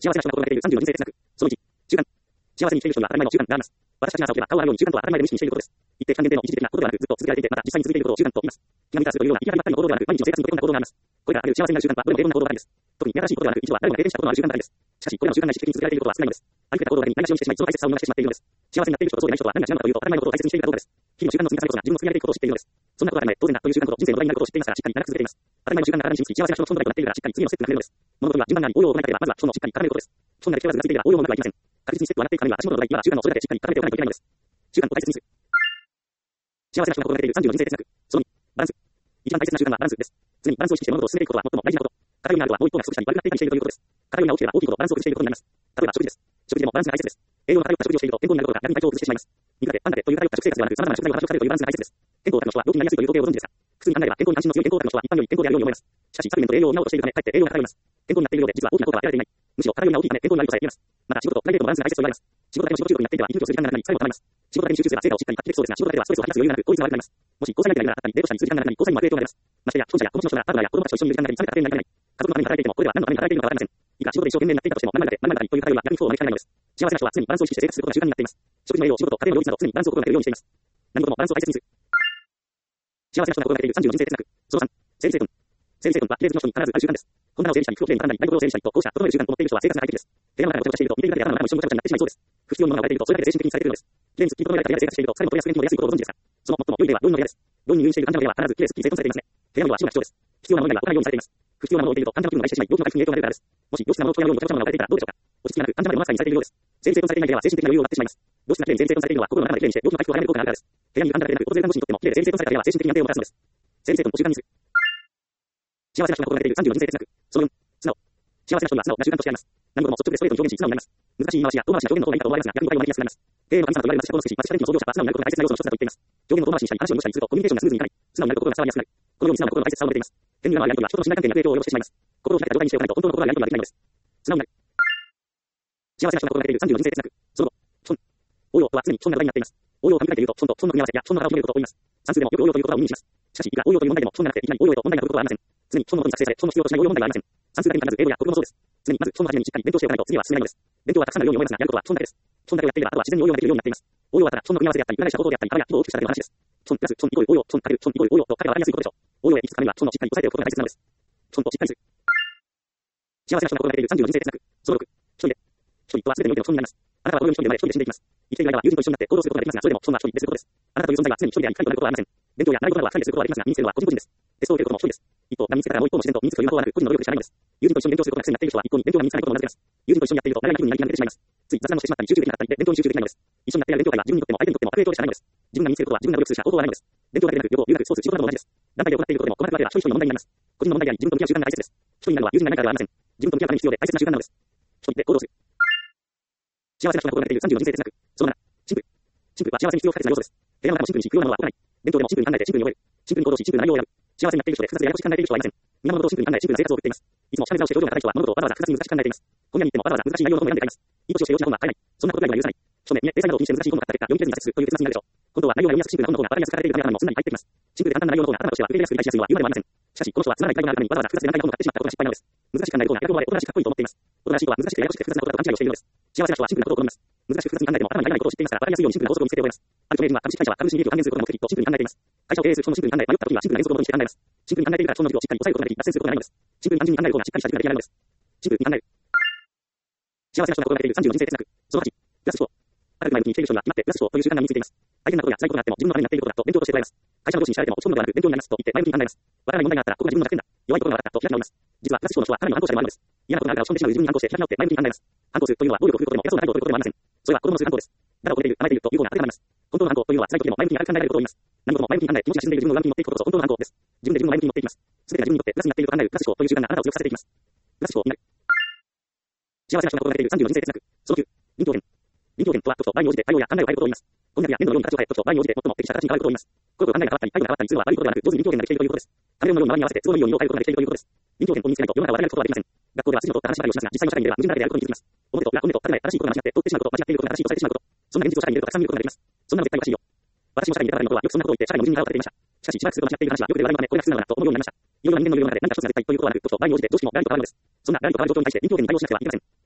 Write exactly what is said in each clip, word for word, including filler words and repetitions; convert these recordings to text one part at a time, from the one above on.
幸せな人が心がけているさんじゅうよん人生哲学。そのいち、習慣。幸せに生きている人には当たり前の習慣があります。私たちが朝起きれば顔を洗うように習慣とは当たり前で無意識にしていることです。一定期間限定の一時的なことではなく、ずっと続けられていて、また実際に続いていることを習慣と言います。気が満たすというような言い方ばかりの行動ではなく、毎日の生活に溶け込んだ行動があります。これらあらゆる幸せになる習慣とはどれも平凡な行動ばかりです。特に新しいことではなく、一度は誰もが経験したことのある習慣ばかりです。しかし、これらの習慣が意識的に続けられていることは少ないのです。ありふれた行動だけに台無しをしてしまい、その大切さを見逃してしまっているのです。幸せになっている人とそうでない人とは何が違うのかというと、当たり前のことを大切にしているかどうかです。日々の習慣の積み重ねこそが自分の作り上げていくことを知っているのです。そんなことは当たり前、当然だという習慣と人生の土台になることを知っていますから、しっかり長く続けています。当たり前の習慣が体に染みつき、幸せな人の存在となっているから、しっかり次のステップが踏めるのです。物事には順番があり、応用を行いたければ、まずは基本のしっかり固めることです。基本だけ手はずがついていれば応用もなくはいきません。確実にステップを上がっていくためには、足元の土台、今は習慣のそれだけしっかり固めておかないといけないのです。習慣を大切にする。幸せな人が心がけているさんじゅうよん人生哲学。そのに、バランス。一番大切な習慣はバランスです。常にバランスを意識して物事を進めていくことは最も大事なこと。偏りがあるとはもう一方が不足したり悪くなっていたりしているということです。偏りが大きければ大きいほどバランスを崩していることになります。例えば食事です。食事でもバランスが大切です。栄養の偏った食事をしていると健康になることが逆に体調を崩してしまいます。肉だけ、パンだけという偏った食生活ではなく、様々な食材を話を食べるというバランスが大切です。健康オタクの人は病気になりやすいという統計をご存知ですか？普通に考えれば健康に関心の強い健康オタクの人は一般より健康であるように思います。しかし、サプリメントで栄養を補おうとしているため、かえって栄養が偏ります。健康になっているようで、実は大きな効果は得られていない。むしろ偏りが大きいため健康になるとさえ言えます。また、仕事とプライベートのバランスが大切と言われます。仕事だけの仕事中毒になっていては、息抜きをする時間がなくなり、疲れもたまります。仕事だけに集中すれば成果をしっかり発揮できそうですが、仕事だけではストレスを吐き出す余裕がなく効率が悪くなります。もし交際相手がいるならあったり、デートしたりする時間がなくなり、交際にも悪影響が出ます。ましてや、既婚者や子持ちの人がパートナーや子供たちと一緒にいる時間がなくなり、冷めた家庭になりかねない。家族のために働いていても、これは何のために働いているのかわかりません。以下、仕事で一生懸命になっていたとしても、まるまるだけ、まるまるだけという偏りは逆に不幸を招きかねないのです。幸せな人は常にバランスを意識して生活することが習慣になっています。食事の栄養、仕事、家庭の両立など常にバランスを心がけるようにしています。何事もバランスを大切にする。幸せな人が心がけているさんじゅうよん人生哲学。そのさん、整理整頓。整理整頓は、綺麗好きの人に必ずある習慣です。本棚を整理したり、服をきれいに畳んだり、台所を整理したりと、こうした整える習慣と持っている人は生活が快適です。部屋の中がごちゃごちゃしていると、見ているだけで頭の中も一緒にごちゃごちゃになってしまいそうです。不必要なものが置かれていると、それだけで精神的にされているのです。綺麗にすっきり整えられた部屋で生活していると、疲れも取れやすく元気も出やすいことをご存知ですか？その最も良い例は病院の部屋です。病院に入院している患者の部屋は必ず綺麗すっきり整頓されていますね。部屋には足元が貴重です。必要なもの以外は置かないようにされています。不必要なものを置いていると患者の気分が害してしまい、病気の回復に影響が出るからです。もし良質なものとやるようにごちゃごちゃなものが置かれていたらどうでしょうか？落ち着きがなく、患者まで物扱いにされているようです。整理整頓されていない部屋は精神的な余裕を奪ってしまいます。良質な綺麗に整理整頓されているのは心の中で綺麗にして病気の回復を早める効果があるからです。部屋にいる患者だけでなく、訪れる看護師にとっても綺麗で整理整頓された部屋は精神的に安定をもたらすのです。整理整頓を習慣にする。幸せな人が心がけているさんじゅうよん人生哲学。そのよん、素直。幸せな人には素直な習慣としてあります。何事も率直でストレートに表現し、素直になります。難しい言い回しや遠回しな表現の方がいいかと思われますが、逆に誤解を招きやすくなります。経営の神様と言われる私この寿司、私チャレンジの創業者は素直になることが大切な要素の一つだと言っています。表現を遠回しにしたり、話を戻したりするとコミュニケーションがスムーズにいかない。素直になると心が伝わりやすくなる。このように素直な心の大切さを述べています。天にはやりとりは人との信頼関係に悪影響を及ぼしてしまいます。心を開いた状態にしておかないと本当の心のやりとりはできないのです。素直になる。幸せな人が心がけているさんじゅうよん人生哲学。そのご、損。応用とは常に損な話題になっています。応用を噛み砕いていると損と損の組み合わせや損の腹を決めることを言います。算数でもよく応用という言葉を意味します。しかし、いくら応用という問題でも損がなくていきなり応用へと問題が来ることはありません。常に損のことに達成され、損の必要としない応用問題はありません。算数だけに限らず英語や国語もそうです。常にまず損の初めにしっかり勉強しておかないと次は進めないのです。勉強はたくさんのように思いますが、やることは損だけです。損だけをやっていれば、あとは自然に応用ができるようになっています。応用はただ損の組み合わせであったり、裏返したことであったり、腹や規模を大きくしただけの話です。損プラス損イコール応用、損かける損イコール応用と彼は分かりやすいことでしょう。応用へ行き着くためには損をしっかり抑えておくことが大切なのです。損としっかりする。幸せな人が心がけているさんじゅうよん人生哲学。そのろく、一人で。一人とは全てにおいての損になります。あなたはこの世に一人で生まれ、一人で死んでいきます。生きている間は友人と一緒になって行動することができますが、それでも損は一人ですることです。あなたという存在は常に一人であり、二人となることはありません。勉強や習い事などは二人ですることはできますが、身につけるのは個人個人です。テストを受けることも一人です。一方が身につけたらもう一方の自然と身につくという魔法はなく、個人の努力でしかないのです。友人と一緒に勉強することが癖になっている人は一向に勉強が身につかないことを名付けます。友人と一緒にやっていると、慣れない気分になり気が抜けてしまいます。つい雑談をしてしまったり、集中できなかったりで、勉強に集中できないのです。一緒にやっている勉強会は自分にとっても相手にとっても悪影響でしかないのです。自分が身につけることは自分が努力するしか方法はないのです。勉強だけでなく、旅行、留学、スポーツ、仕事なども同じです。団体で行っていることでも、細かく分ければ一人一人の問題になります。個人の問題であり、自分と向き合う習慣が大切です。一人になるのは友人がいないからではありません。自分と向き合うために必要で大切な習慣なのです。一人で行動する。幸せな人が心がけているさんじゅうよん人生哲学。そのなな、シンプル。シンプルは幸せに必要不可欠な要素です。部屋の中もシンプルにし、不要なのは行わない。勉強でもシンプルに考えてシンプルに覚える。シンプルに行動し、シンプルな内容を選ぶ。幸せになっている人で複雑でややこしく考えている人はいません。皆物事をシンプルに考え、シンプルな生活を送っています。いつもしゃべり直して表情が硬い人は物事をわざわざ複雑に難しく考えています。本屋に行ってもわざわざ難しい内容の本を選んで買います。いい年をして幼稚な本は買えない。そんなことぐらいは許さない。書面、明細などを気にして難しい本を買った結果、読み切れずに挫折するという結末になるでしょう。今度は内容が読みやすくシンプルな本の方が分かりやすく書かれているため頭にもすんなり入ってきます。シンプルで簡単な内容の方が頭としては受け入れやすく理解しやすいのは言うまでもありません。しかし、この人はつまらない会話があるためにわざわざ複雑で難解な本を買ってしまったことが失敗なのです。難しく考えることがやがて思われ、おとなしくかっこいいと思っています。おとなしいとは難しくてややこしくて複雑なことだと勘違いをしているのです。幸せな人はシンプルなことを好みます。難しく複雑に考えても頭に入らないことを知っていますから、分かりやすいようにシンプルな法則を見つけて覚えます。ある著名人は株式会社は株主利益を還元することが目的とシンプルに考えています。会社を経営する人もシンプルに考え、迷った時にはシンプルな原則を元にして考えます。シンプルに考えているから人の軸をしっかり抑えることができ、脱線することがないのです。シンプルに単純に考える方がしっかりした軸が出来上がるのです。シンプルに考える。幸せな人が心がけているさんじゅうよん人生哲学。そのはち、プラスよん。ある前向きに生きている人には決まってプラスよんという習慣が身についています。大変なことや辛いことがあっても自分のためになっていることだと勉強として捉えます。会社の上司に知られても落ち込むのではなく勉強になりますと言って前向きに考えます。わからない問題があったらここが自分の弱点だ。弱いところがあったと開き直ります。実はプラスよんの人はかなりの反抗者でもあるのです。嫌なことがあるから落ち込んでしまう自分に反抗して開き直って前向きに考えます。反抗するというのは暴力を振ることでも偉そうな態度を取ることでもありません。それは子供のする反抗です。ただを超えている、甘えているという方が当てはまります。本当の反抗というのは辛い時でも前向きに明るく考えられることを言います。何事も前向きに考え、気持ちが沈んでいる自分の上向きに持っていくことこそ本当の反抗です。自分で自分の前向きに持っていきます。すべてが自分にとってプラスになっていると考えるプラス思考という習慣があなたを強くさせていきます。プラス思考になる。幸せな人が心がけているさんじゅうよん人生哲学。そのきゅう、臨機応変。臨機応変とは時と場合に応じて対応や考えを変えることを言います。こんにゃくや粘土のように形を変え、時と場合に応じて最も適した形に変わることを言います。これを考えが変わったり、態度が変わったりするのは悪いことではなく、上手に臨機応変になっているということです。カメレオンのように周りに合わせて都合のいいように色を変えることができているということです。臨機応変を身につけないと世の中を渡り歩くことはできません。学校では筋の通った話ばかりをしますが、実際の社会に出れば矛盾だらけであることに気づきます。表と裏、表と裏で正しいことが間違って通ってしまうこと、間違っていることが正しいとされてしまうこと。そんな現実を社会に出るとたくさん見ることができます。そんなの絶対おかしいよ。私も社会に出たばかりの頃はよくそんなことを言って社会の矛盾に腹を立てていました。しかし、しばらくすると間違っている話はよくで笑いのため、これが普通なのだなと思うようになりました。いろいろな人間の世の中で何か一つが絶対ということはなく、時と場合に応じて上司も誰と変わるのです。そんな誰と変わる状況に対して臨機応変に対応しなくてはいけません。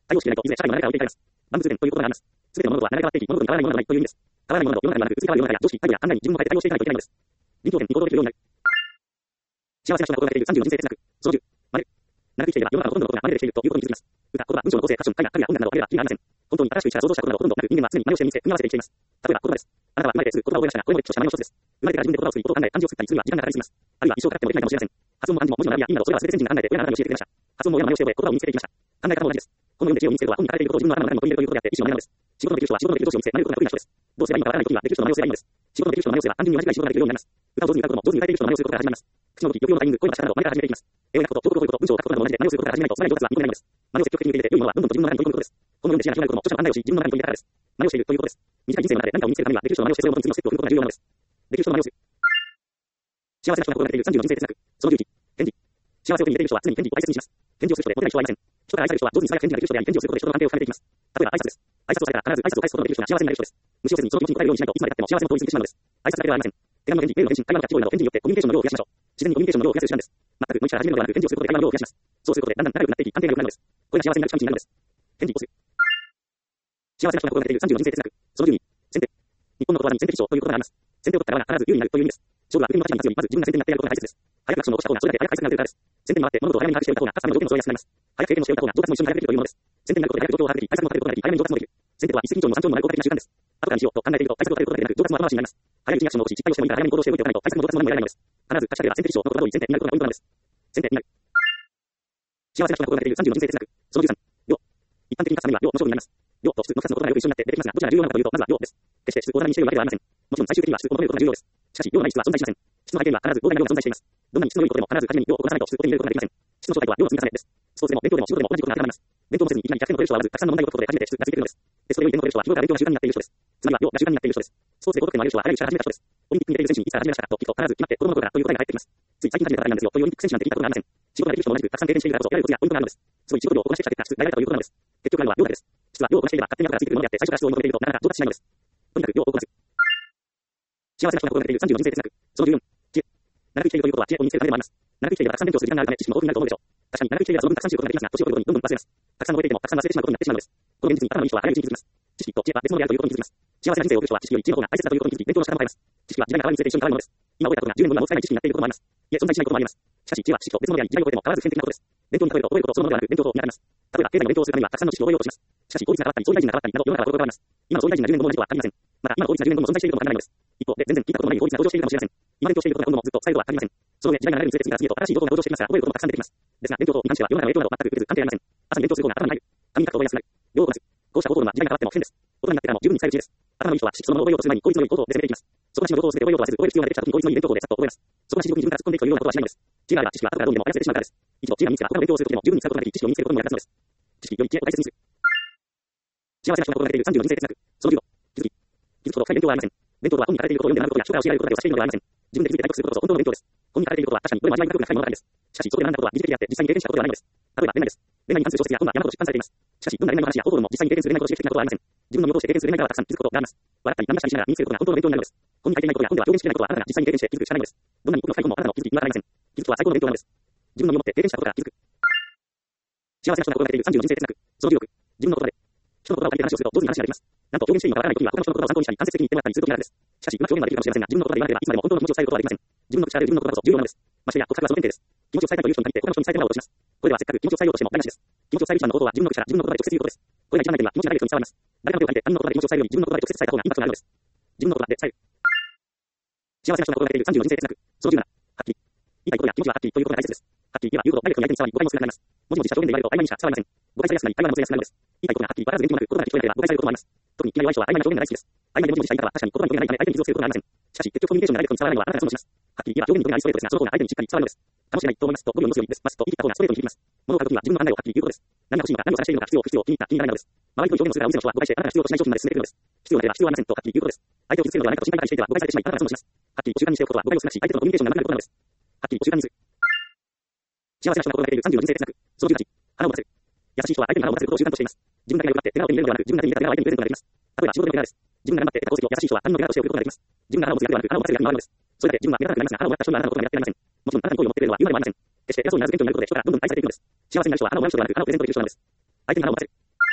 対応しないと、いずれ社会の流れから置いていかれます。万物前ということがあります。すべての物事は流れ変わっていき、物事に変わらないものなどないという意味です。変わらないものなど世の中にはなく、移り変わる世の中や常識、態度や考えに自分を変えて対応していかないといけないのです。臨機応変に行動できるようになる。幸せな人が心がけているさんじゅうの人生哲学。そのじゅう、丸。長く生きていれば世の中のほとんどのことが真似できているということに気づきます。歌、言葉、文章の構成、歌詞、絵画、影や音楽などあれば意味がありません。本当に新しくした想像したことなどほとんどなく、人間は常に真似をしてみせ、組み合わせて生きています。例えば言葉です。あなたは生まれてすぐ言葉を覚えましたが、これも歴史とした真似の一つです。生まれてから自分で言葉を作り、音を考え、漢字を作ったりするには時間がかかりすぎます。あるいは一生かかってもできないかもしれません。発音も漢字も文字の並びや意味など、それは全て先人が考えて親があなたに教えてくれました。発音も親の真似をして覚え、言葉を身につけていきました。考え方も同じです。このように知恵を身につけることは本に書かれていることを自分の頭の中にも取り入れるということであって、意思の真似なのです。仕事のできる人は仕事のできる上司を見せ、真似ることが得意な人です。どうすればいいのかわからないときは、できる人の真似をすればいいのです。仕事のできる人の真似をすれば、単純に同じくらい仕事ができるようになります。歌を上手に歌うことも、上手に歌えている人の真似をすることから始まります。口の動き、抑揚のタイミング、声の出し方など、真似から始めていきます。絵を描くこと、道具を覚えること、文章を書くことなども同じで、真似をすることから始めないと、さらに上達は見込めないのです。真似を積極的に受け入れて、良いものはどんどんと自分の中に取り込むことです。このように知恵が広がることも、著者の案内をし、自分の中に取り入れたからです。真似をしているということです。短い人生の中で何かを身につけるためには、できる人の真似をしてそれを次のステップを踏むことが重要なのです。できる人の真似をする。幸せな人が心がけているさんじゅうの人生哲学。そのじゅういち、賢治。幸せを手に入れている人は常に賢治を大切にします。賢治をする人でモテない人はいません。人から愛される人は上手に最悪賢治ができる人であり、賢治をすることで人と関係を深めていきます。例えば挨拶です。挨拶をされたら必ず挨拶を返すことのできる人が幸せになれる人です。無視をせずにその気持ちに応えるようにしないと、いつまでたっても幸せの通り過ぎてしまうのです。挨拶だけではありません。手紙の返事、メールの返信、会話のキャッチボールなど賢治によってコミュニケーションの量を増やしましょう。自然にコミュニケーションの量を増やす手段です。全く無理から始めるのではなく、賢治をすることで会話の量を増やします。そうすることでだんだん仲良くなっていき、関係が良くなるのです。これが幸せになる近道になるのです。賢治をする。幸せな人が心がけているさんじゅうの人生哲学。そのじゅうに、先手。日本の言葉に先手必勝ということがあります。先手を取った側が必ず有利になるという意味です。勝負は国の勝ちに立つより、まず自分が先手になってやることが大切です。早くアクションを起こした方がそれだけ早く回数が出るからです。先手に回って物事を早めに把握しておいた方が勝つための条件もそれが安くなります。早く経験をしておいた方が上達も一緒に早くできるというものです。先手になることで早く状況を把握でき、対策も立てることができ、早めに上達もできる。先手とは一石二鳥の三鳥の丸効果的な習慣です。後からにしようと考えていると対策を立てることができなく、上達も後回しになります。早いうちにアクションを起こし、失敗をしてもいいから早めに行動しておいておかないと対策も上達も何も得られないのです。必ず勝ちたければ先手必勝の言葉通り先手になることがポイントなのです。先手になる。幸せな人が心がけているさんじゅうの人生哲学。そのじゅうさん、量。一般的に勝つためには量の勝負になります。量と質のふたつのことがよく一緒になって出てきますが、どちらが重要なのかというと、まずは量です。決して質を大事にしているわけではありません。もちろん最終的には質を求めることが重要です。しかし、量のない質は存在しません。質の背景には必ず膨大な量が存在しています。どんなに質の良いことでも必ず初めに量をこなさないと質を手に入れることができません。質の正体とは量の積み重ねです。スポーツでも勉強でも仕事でも同じことが当てはまります。勉強もせずにいきなりひゃくてんを取れる人はまず、たくさんの問題を解くことで初めて質がついてくるのです。テストで良い点を取れる人は日頃から勉強が習慣になっている人です。つまりは量が習慣になっている人です。スポーツで高得点を上げる人は早いうちから始めた人です。オリンピックに出ている選手にいつから始めましたかと聞くと必ず決まって子供の頃からという答えが返ってきます。つい最近始めたばかりなんですよというオリンピック選手なんて聞いたことがありません。仕事ができる人も同じくたくさん経験しているからこそ得られるコツやポイントがあるのです。すごい仕事量をこなしてきた結果質が得られたということなのです。結局あるのは量だけです。質は量をこなしていれば勝手に後からついてくるものであって、最初から質を求めているとなかなか上達しないのです。とにかく量をこなす。幸せな人が心がけているさんじゅうの人生哲学。そのじゅうよん、知恵。長く生きているということは知恵を身につけるためでもあります。長く生きていればたくさん勉強する時間があるため知識も豊富になると思うでしょう。確かに長く生きていればその分たくさん知ることができますが、年を取るごとにどんどん忘れます。たくさん覚えていてもたくさん忘れてしまうことになってしまうのです。この現実に頭のいい人は早いうちに気づきます。知識と知恵は別物であるということに気づきます。幸せな人生を送る人は知識より知恵の方が大切だということに気づき、勉強の仕方も変えます。知識は時代が変わるにつれて一緒に変わるものです。今覚えたことがじゅうねんごにはもう使えない知識になっていることもあります。いえ、存在しないこともあります。しかし知恵は知識と別物であり、時代を超えても変わらず普遍的なことです。勉強に例えると覚えることそのものではなく勉強と見られます。例えば経済の勉強をするためにはたくさんの知識を覚えようとします。しかし法律が変わったり総理大臣が変わったりなど世の中は転がります。今の総理大臣がじゅうねんごも同じとは限りません。また今の法律がじゅうねんごも存在しているとも限らないのです。一方で全然聞いたことのない法律が登場しているかもしれません。今勉強していることが今度もずっと最後は限りません。その上時代が流れるにつれて次から次へと新しい情報が登場していますが、覚えることもたくさん出てきます。ですが勉強とに関しては世の中の影響など全く受けず関係ありません。朝に勉強する方が頭に入る。紙に書くと覚えやすくなる。量をこなす。こうした方法論は時代が変わっても変です。大人になってからも十分に使える知恵です。頭のいい人は知識そのものを覚えようとする前に効率の良い行動を別めていきます。そこが知のことを全て覚えようとはせず、覚える必要が出てきた時に効率のいい勉強法でさっと覚えます。そこが知識に自分から突っ込んでいくというようなことはしないのです。知恵があれば知識は後からどうにでも操れてしまうからです。一度知恵が身につけば他の勉強をするときでも十分に使うことができ、知識を身につけることも役立つのです。知識より知恵を大切にする。幸せな人が心がけているさんじゅうの人生哲学。そのじゅうご、気づき。気づくほど深い勉強はありません。勉強とは本に書かれていることを読んで学ぶことや人から教えられることだけを指しているのではありません。自分で気づいて体得することこそ本当の勉強です。本に書かれていることは確かにどれも味わい深く深いものばかりです。しかしそこで学んだことは疑似的であって実際に経験したことではないのです。例えば恋愛です。恋愛に関する小説や本は山ほど出版されています。しかしどんな恋愛の話や方法論も実際に経験する恋愛として的なことはありません。自分の身を通して経験する恋愛からはたくさん気づくことがあります。笑ったり涙したりしながら身につけることが本当の勉強になるのです。本に書いていないことや本では表現しきれないことはあなたが実際に経験して気づくしかないのです。どんなに奥の深い本もあなたの気づきにはなりません。気づくとは最高の勉強なのです。自分の身をもって経験したことから気づく。幸せな人が心がけているさんじゅうの人生哲学。そのじゅうろく、自分の言葉で。人の言葉を借りて話をすると上手に話ができます。なんと表現していいのかわからないときは他の人の言葉を参考にしたり間接的に言ってもらったりするときがあるんです。しかしうまく表現ができるかもしれませんが、自分の言葉で言わなければいつまでも本当の気持ちを伝えることはできません。自分の口から出る自分の言葉こそ重要なのです。ましてや告白はその原点です。気持ちを伝えたいという人に限って他の人に伝えてもらおうとします。これではせっかく気持ちを伝えようとしても台無しです。気持ちを伝える一番の方法は自分の口から自分の言葉で直接言うことです。これが一番ない点は気持ちがダイレクトに伝わります。誰かの手を借りて他人の言葉で気持ちを伝えるより自分の言葉で直接伝えた方がインパクトがあるのです。自分の言葉で伝える。幸せな人が心がけているさんじゅうの人生哲学。そのじゅうなな、はっきり。言いたいことや気持ちははっきりということが大切です。はっきり言えば言うほどダイレクトに相手に伝わり誤解も少なくなります。文字も実写表現で言われると曖昧にしか伝わりません。誤解されやすくなり会話のずれやすくなるのです。言いたいことがはっきり分からず元気もなく言葉が聞こえなければ誤解されることもあります。特に気が弱い人は曖昧な表現が大好きです。曖昧で文字にした言い方は確かに言葉に表現がないため相手に傷をつけることがありません。しかし結局コミュニケーションがダイレクトに伝わらないのはあなたが損をします。はっきり言えば表現に表現がありストレートですが、その方が相手にしっかり伝わるのです。かもしれないと思いますと語尾を戻すようにです。ますと言い切った方がストレートに響きます。物を買うときは自分の考えをはっきり言うことです。何が欲しいのか、何を探しているのか、必要不必要、気に入った、気に入らないのです。周りと表現をするからお店の人は誤解してあなたが必要としない商品まで進めているのです。必要なければ必要ありませんとはっきり言うことです。相手を傷つけるのではないかと心配したりしていては誤解されてしまいあなたが損をします。はっきりお習慣にしておくことは誤解を少なくし相手とのコミュニケーションが長くなることなのです。はっきりお習慣にする。幸せな人が心がけているさんじゅうの人生哲学。そのじゅうはち、腹を持たせる。優しい人は相手に腹を持たせることを習慣としています。自分だけが良くなって手柄を手に入れるのではなく、自分が手に入れた手柄を相手にプレゼントができます。例えば仕事の手柄です。自分が頑張って得た功績を優しい人は他人の手柄として送ることができます。自分が腹を持つ役ではなく腹を持たせる役に回るのです。それだけ自分は目立たなくなりますが腹をもらった人にはあなたのことがやっていられません。もちろんあなたに好意を持ってくれるのは言うまでもありません。決して偉そうにならず謙虚になることで人からどんどん愛されていくのです。幸せになる人は腹をもらう人ではなく腹をプレゼントできる人なのです。相手に腹を持たせる。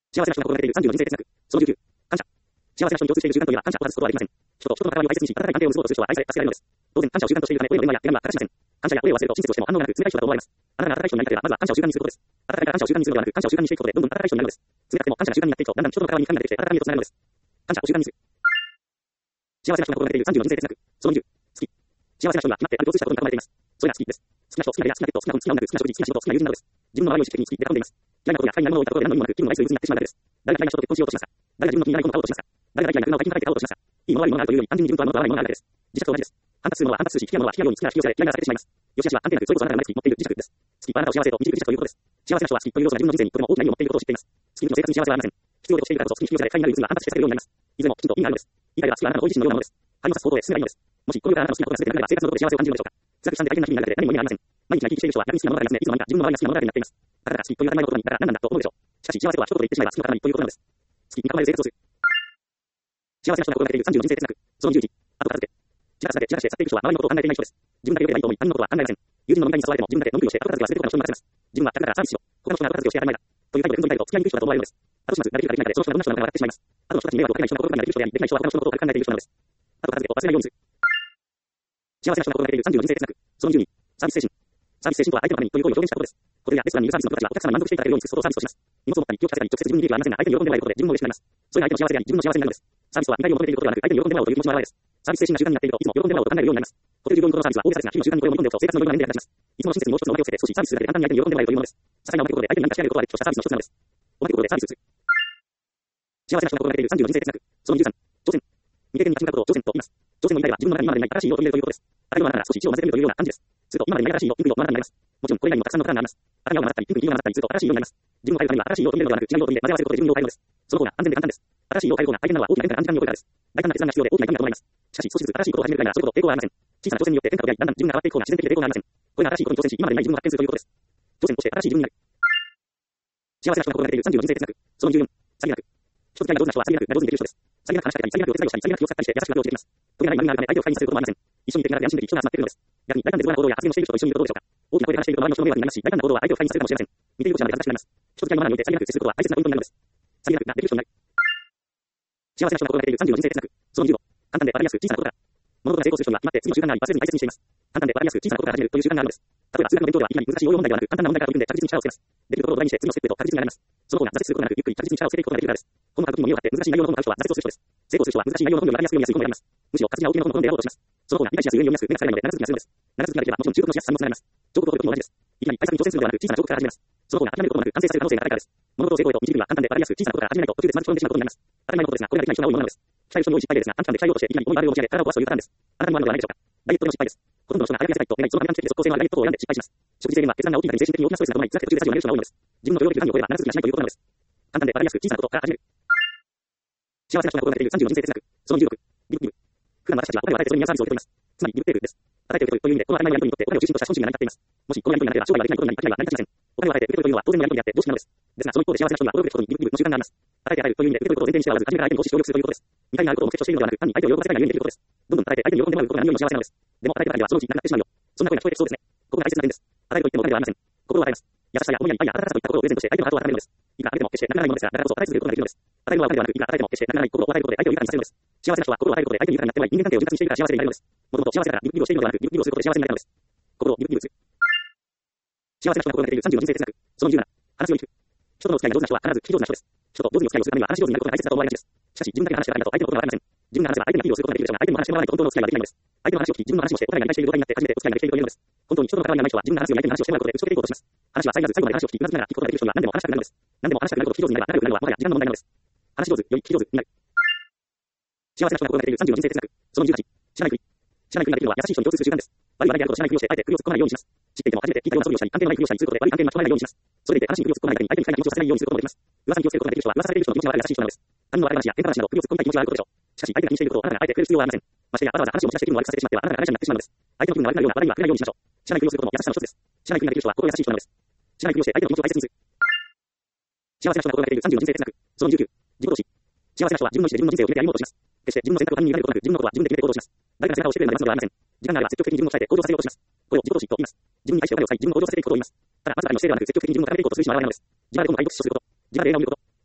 幸せな人が心がけているさんじゅうの人生哲学。そのじゅうきゅう。感謝。幸せな人に共通している習慣といえば感謝を外すことはできません。人と人との関わりを大切にし、温かい関係を結ぼうとする人は愛され、助けられるのです。当然、感謝を習慣としているため、親の電話や手紙は欠かしません。感謝やお礼を忘れると親切としても反応がなく、冷たい人だと思われます。あなたが温かい人になりたければ、まずは感謝を習慣にすることです。温かいから感謝を習慣にするのではなく、感謝を習慣にしていくことで、どんどん温かい人になるのです。冷たくても感謝が習慣になっていくと、だんだん人との関わりに深みが出てきて、温かみへとつながるのです。感謝を習慣にする。幸せな人が心がけているさんじゅうの人生哲学。そのにじゅう。好き。幸せな人には決まってある共通したことに囲まれています。それが好きです。好きな人、好きな映画、好きなペット、好きな本、好きな音楽、好きな食事、好きな仕事、好きな友人などです。自分の周りを意識的に好きで囲んでいます。嫌いなことや不快なものを言ったことで何の意味もなく、気分を害する渦になってしまうだけです。誰が嫌いな人と結婚しようとしますか？誰が自分の気にならないことを会おうとしますか？誰が嫌いな車を買いに帰って買おうとしますか？いいもの悪いものがあるというより、単純に自分と合うものと合わないものがあるだけです。磁石と同じです。反発するものは反発するし、好きなものは好きなように好きなら引き寄せられ、嫌いなら避けてしまいます。良し悪しは関係なく、それこそあなたが生まれつき持っている磁石です。好きはあなたを幸せと導く磁石ということです。幸せな人は好きという要素が自分の人生にとても大きな意味を持っていることを知っています。好きの生活に幸せはありません。必要としているからこそ、好きに引き寄せられ、快になる渦が反発して避けるようになります。いずれもきちんと意味があるのです。理解は好きはあなたのご自身のようなものです。反応さす方法で進めばいいのです。もし、この世からあなたの好きなことが全てなければ、生活のどこで幸せを感じるのでしょうか。辛くしたんで相手のな気分になるだけで何も意味がありません。毎日生き生きしている人は逆に好きなものがありますね。いつの間にか自分の周りが好きなものだらけになっています。だから好きという当たり前のことに、だから何なんだと思うでしょう。しかし、幸せとは一言で言ってしまえば好きの塊ということなのです。好きに囲まれる生活をする。幸せな人が心がけているさんじゅうの人生哲学。そのじゅういち。後片付け。自らされて自らして去っていく人は周りのことを考えていない人です。自分だけ良ければいいと思い、他人のことは考えません。友人の飲み会に誘われても自分だけ飲み食いをして後片付けはすることが人に任せます。自分は客だからサービスしろ。他の人が後片付けをして当たり前だ。という態度で運動に入ると付き合いにくい人だと思われるのです。あとします。なできるかできないかで、その人がどんな人なのかが分かってしまいます。あとの人たちに迷惑をかけない人が心ができる人であり、できない人は他の人のことを軽く考えている人なのです。後片付けを忘れないようにする。幸せな人が心がけているさんじゅうの人生哲学。そのじゅうに。サービス精神。サービス精神とは相手のためにという行為を表現したことです。ホテルやレストランにいるサービスの人たちはお客様に満足していただけるようにすることをサービスとします。荷物を持ったり、気を利かせたり、直接自分に利益はありませんが、相手に喜んでもらえることで自分も嬉しくなります。それが相手の幸せであり、自分の幸せになるのです。サービスとは見返りを求めていることではなく、相手に喜んでもらおうという気持ちの表れです。サービス精神が習慣になっていると、いつも喜んでもらおうと考えるようになります。ホテル従業員のこのサービスは大げさですが、日々の習慣にこれを求めておくと生活の余裕が年齢が経ちます。いつもの親切にもう一つのおまけをつけて、少しサービスするだけで簡単に相手に喜んでもらえるというものです。些細なおまけことで相手に何かしてあげることができるとしたサービスの一つなのです。おまけことでサービスする。幸せな人が心がけているさんじゅうの人生哲学。そのにじゅうさん。挑戦。未経験に立ち向かうことを挑戦と言います。挑戦の意味では自分の中に今までにない新しい色を取り入れるということです。あらゆるものから少し一を混ぜてみるというような感じです。すると今までにない新しい色、ピンク色、真ん中になります。もちろんこれ以外にもたくさんのパターンがあります。赤が青が混ざったり、ピンクに色が混ざったりすると新しい色になります。自分を変えるためには新しい色を取り入れるのではなく、違う色を取り入れ混ぜ合わせることで自分を変えるのです。その方が安全で簡単です。新しい色を変える方が大変なのは大きな変化が短時間に起こるからです。大胆な決断が必要で大きな痛みが伴います。しかし少しずつ新しいことを始めるくらいならそれほど抵抗はありません。小さな挑戦によって変化をやり、だんだん自分が変わっていく方が自然的で抵抗がありません。これが新しいことに挑戦し、今までにない自分を発見するということです。挑戦として新しい自分になる。幸せな人が心がけているさんじゅうの人生哲学。そのじゅうよん。さりげなく。人付き合いが上手な人はさりげなくな上手にできる人です。さりげなく話しかけたり、さりげなくお手伝いをしたり、さりげなく気を使ったりして優しくなっていきます。トゲがない丸みがあるため相手を不快にさせることもありません。一緒にいて手軽で安心でき人が集まっているのです。逆に大胆でズボラな行動や発言をしている人と一緒にいるとどうでしょうか。大きな声で話していると周りの人の迷惑になりますし、大胆な行動は相手を不快にさせるかもしれません。見ていることまで恥ずかしくなります。人付き合いのマナーにおいてさりげなく接することは大切なポイントになるのです。さりげなくなできる人になる。幸せな人が心がけているさんじゅうの人生哲学。そのじゅうご。簡単でわかりやすく小さなことから。物事が成功する人には決まって次の習慣があり、忘れずに大切にしています。簡単でわかりやすく小さなことから始めるという習慣があるのです。例えば数学の勉強ではいきなり難しい応用問題ではなく、簡単な問題から取り組んで確実に力をつけます。できるところを土台にして次のステップへと確実になります。その方が挫折することなく、ゆっくり確実に力をつけていくことができるからです。この過程にも身を張って難しい内容の本を買う人は挫折をする人です。成功する人は難しい内容の本をわかりやすく読みやすい本を選びます。むしろ活字や大きな本の本で選ぼうとします。その方が理解しやすい上に読みやすく、目が疲れないので長続きがするのです。長続きができればもちろん習得のしやすさにもつながります。彫刻を解くことも同じです。いきなり対策に挑戦するのではなく、小さな彫刻から始めます。その方が諦めることもなく完成させる可能性が高いからです。物事を成功へと導くには簡単でわかりやすく小さなことから始めないと途中でつまずき込んでしまうことになります。当たり前のことですが、これができない人が多いものなのです。期待を人に多い失敗例ですが、短期間で鍛えようとしていきなり重いバーベルを持ち上げ体を壊すというパターンです。あなたにもあるのではないでしょうか。ダイエットでの失敗です。ほとんどの人が早く痩せたいと願い、その判断的で即効性のあるダイエット法を選んで失敗します。食事制限は決断が大きなり精神的に大きなストレスが伴い、辛くて途中で舵を投げる人が多いのです。自分の許容できる範囲を超えれば長続きがしないということなのです。簡単でわかりやすく小さなことから始める。幸せな人が心がけているさんじゅうの人生哲学。そのじゅうろく。ギブギブ。普段私たちはお金を与えてそれに皆サービスを受け取ります。つまりギブテークです。与えて受け取るという意味で、この当たり前のやり取りにとってお金を中心とした資本主義が成り立っています。もしこのやり取りがなければ商売はできないことになり、商いは成り立ちません。お金を与えて受け取るというのは当然のやり取りであって常識なのです。ですが、その一方で幸せな人には驚くべきことにギブギブの習慣があります。与えて与えるという意味で受け取ることを前提にしておらず、初めから相手に投資し協力するということです。見返りがあることを目的としているのではなく、単に相手を喜ばせたいがゆえにできることです。どんどん与えて相手に喜んでもらうことが何よりも幸せなのです。でも与えてばかりではそのうちなくなってしまうよ。そんな声が聞こえてきそうですね。ここが大切な点です。与えると言ってもお金ではありません。心を与えます。優しさや思いや愛や温かさといったことをプレゼントして相手のハートを温めるのです。いくら与えても決してなくならないものですが、だからこそ与え続けることができるのです。与えるのはお金ではなく、いくら与えても決してなくならない心を与えることで相手を豊かにさせるのです。幸せな人は心を与えることで相手に豊かになってもらい、人間関係を充実にしているから幸せになれるのです。もともと幸せだからギブギブをしているのではなく、ギブギブをすることで幸せになれるのです。心をギブギブする。幸せな人が心がけているさんじゅうの人生哲学。そのじゅうなな。話を聞く。人との付き合いが上手な人は必ず聞き上手な人です。人と上手にお付き合いをするためには話し上手になることが大切だと思われがちです。しかし自分だけが話してばかりだと相手のことがわかりません。自分が話せば相手にアピールをすることができるでしょうが、相手にも話してもらわないと本当のお付き合いができないのです。相手の話を聞き、自分の話をして、お互いが理解している状態になって初めてお付き合いができているというのです。本当に人との関わりがない人は自分が話すように相手に話をしてもらうことで打ち解けていこうとします。話は最後まで最後まで話を聞き、うなずきながら聞くことができる人には何でも話したくなるのです。何でも話したくなることを聞き上手になれば仲良くなるのはもはや時間の問題なのです。話し上手、より聞き上手になる。幸せな人が心がけているさんじゅうの人生哲学。そのじゅうはち。知らないふり。知らないふりができるのは優しい人に共通する習慣です。悪い話題であることを知らないふりをして、あえて首を突っ込まないようにします。知っていても初めて聞いたような素振りをしたり、関係のないふりをしたりすることで悪い関係に巻き込まれないようにします。それでいて話に首を突っ込まないだけに相手に不快な気持ちをさせないようにすることもできます。噂に気をつけることができる人は噂されている人の気持ちが悪い優しい人なのです。他人の悪い話や喧嘩話など首を突っ込みたい気持ちがあることでしょう。しかし相手が気にしていることをあなたがあえて触れる必要はありません。ましてやわざわざ話を持ち出して気分を悪くさせてしまってはあなたが話になってしまうのです。相手の気分が悪くなるような話題には触れないようにしましょう。知らないふりをすることも優しさの一つです。知らないふりができる人は心優しい人なのです。知らないふりをして相手の気持ちを大切にする。幸せな人が心がけているさんじゅうの人生哲学。そのじゅうきゅう。自己投資。幸せな人は自分の意思で自分の人生を決めて歩もうとします。決して自分の選択を他人に委ねることなく、自分のことは自分で決めて行動します。誰かが背中を押してくれるまで待つのではありません。時間があれば積極的に自分を鍛えて向上させようとします。これを自己投資と言います。自分に対してお金を使い、自分を向上させていくことを言います。ただ、まずは他人のせいではなく、積極的に自分を高めていくことをするしまわないのです。自分でどんどん敗北しようとすること。自分で映画を見ること。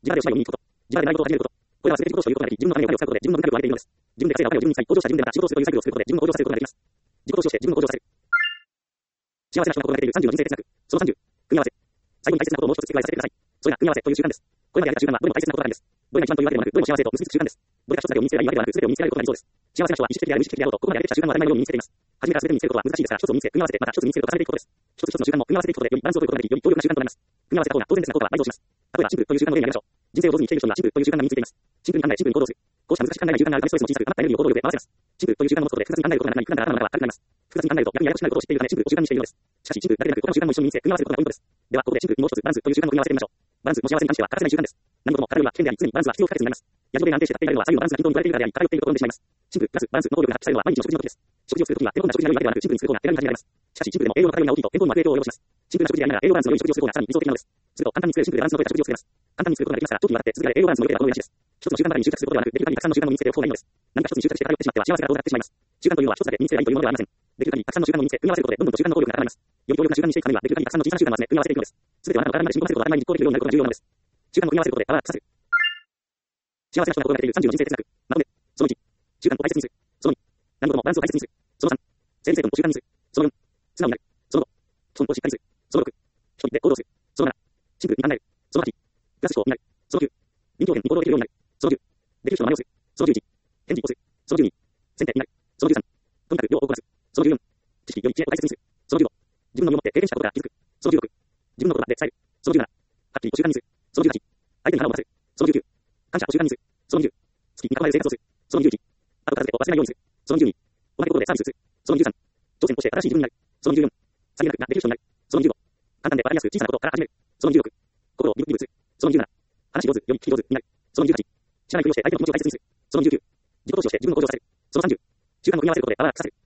自腹でおしまいを見に行くこと。自腹でないことを始めること。これは全て自己投資ということなり、自分のお金をお金を使うことで自分の能力を上げているのです。自分で稼いだお金を自分に使い、向上した自分でまた仕事をするというサイクルを作ることで自分を向上させることができます。自己投資をして自分を向上させる。幸せな人が心がけているさんじゅうの人生哲学。そのさんじゅう。組み合わせ。最後に大切なことをもう一つ付け加えさせてください。それが組み合わせという習慣です。これまでやった習慣はどれも大切なことなんです。どれが一番というわけでもなく、どれも幸せと結びつく習慣です。どれが一つだけを身につければいいわけではなく、全てを身につけられることになりそうです。幸せな人は意識的である無意識的であろうと、ここまでやってきた習慣を当たり前のように身につけています。初めから全て身につけることは難しいですが、一つを身につけ、組み合わせて、また一つ身につけると重ねていくことです。一つ一つの習慣も組み合わせていくことで、よりバランスを取ることができ、より強力な習慣となります。組み合わせた方が当然ですが、効果は倍増します。例えば、シンプルという習慣の例に挙げましょう。人生を上手に生きている人にはシンプルという習慣が身についています。シンプルに考え、シンプルに行動する。こうした難しく考えない習慣があるためストレスも小さく、あなたのエネルギーを行動力で回せます。シンプルという習慣を持つことで複雑に考えることがなくなり、負担が頭の中は軽くなります。複雑に考えると逆にややこしくなることを知っているため、シンプルを習慣にしているのです。しかし、シンプルだけでなく、他の習慣も一緒に身につけ、組み合わせることがポイントです。では、ここでシンプルにもう一つ、バランスという習慣の組み合わせてみましょう。バランスも幸せに関しては欠かせない習慣です。何事も体よりは危険であり、常にバランスは必要不可欠になります。やじろべで安定して立っていられるのは左右のバランスが均等に言われているからであり、偏っていることを生んでしまいます。シンプルプラスバランスの能力が発揮されるのは毎日の食事の時です。食事をするときは手込んだ食事が良いわけではなく、シンプルにする方が手軽に始められます。しかし、シンプルでも栄養の偏りが大きいと、健康にも悪影響を及ぼします。シンプルな食事でありながら栄養バランスの良い食事をする方がさらに理想的なのです。すると、簡単に作れるシンプルでバランスの取れた食事を作れます。簡単に作ることができますから、長期にわたって続けられ栄養バランスの良い手が好みらしいです。一つの習慣ばかりに執着することではなく、できる限りたくさんの習慣を身につけておく方がいいのです。何か一つに執着して偏ってしまっては幸せが遠ざかってしまいます。習慣というのは一つだけ身につければいいというものではありません。できる限りたくさんの習慣を身につけ、組み合わせることでどんどんと習慣の効力が高まります。より強力な習慣にしていくためには、できる限りたくさんの小さな習慣を集め、組み合わせていくのです。すべてはあなたの体まで浸透させることが当たり前に実行できるようになることが重要なのです。習慣を組み合わせることでパワーアップさせる。幸せな人が心がけているさんじゅうの人生哲学。まとめ。そのいち、習慣を大切にする。そのに、何事もバランスを大切にする。そのさん、整理整頓を習慣にする。そのよん、素直になる。そのご、基本をしっかりする。そのろく、人にで行動する。そのなな、シンプルに考える。そのはち、プラス思考になる。そのきゅう、臨機応変に行動できるようになる。そのじゅう、できる人の真似をする。そのじゅういち、返事をする。そのじゅうに、先手になる。そのじゅうさん、とにかく量をこなす。そのじゅうよん、知識より知恵を大切にする。そのじゅうご、自分の身をもって経験したことが気づく。そのじゅうろく、自分の言葉で伝える。そのじゅうなな、はっきりと習慣にする。そのじゅうはち、相手に腹を持たせる。そのじゅうきゅう、感謝を習慣にする。そのにじゅう、好きに囲まれる生活をする。そのにじゅういち、あと片付けを忘れないようにする。そのにじゅうに、同じことでサービスする。そのにじゅうさん、挑戦をして新しい自分になる。そのにじゅうよん、さりげなくができる人になる。そのにじゅうご、簡単でわかりやすく小さなことから始める。そのにじゅうろく、心を鈍々する。そのにじゅうなな、話し上手、より聞き上手になる。そのにじゅうはち、知らないふりをして相手の気持ちを大切にする。そのにじゅうきゅう、自己投資をして自分を向上させる。そのさんじゅう、習慣を組み合わせることでパワーアップさせる。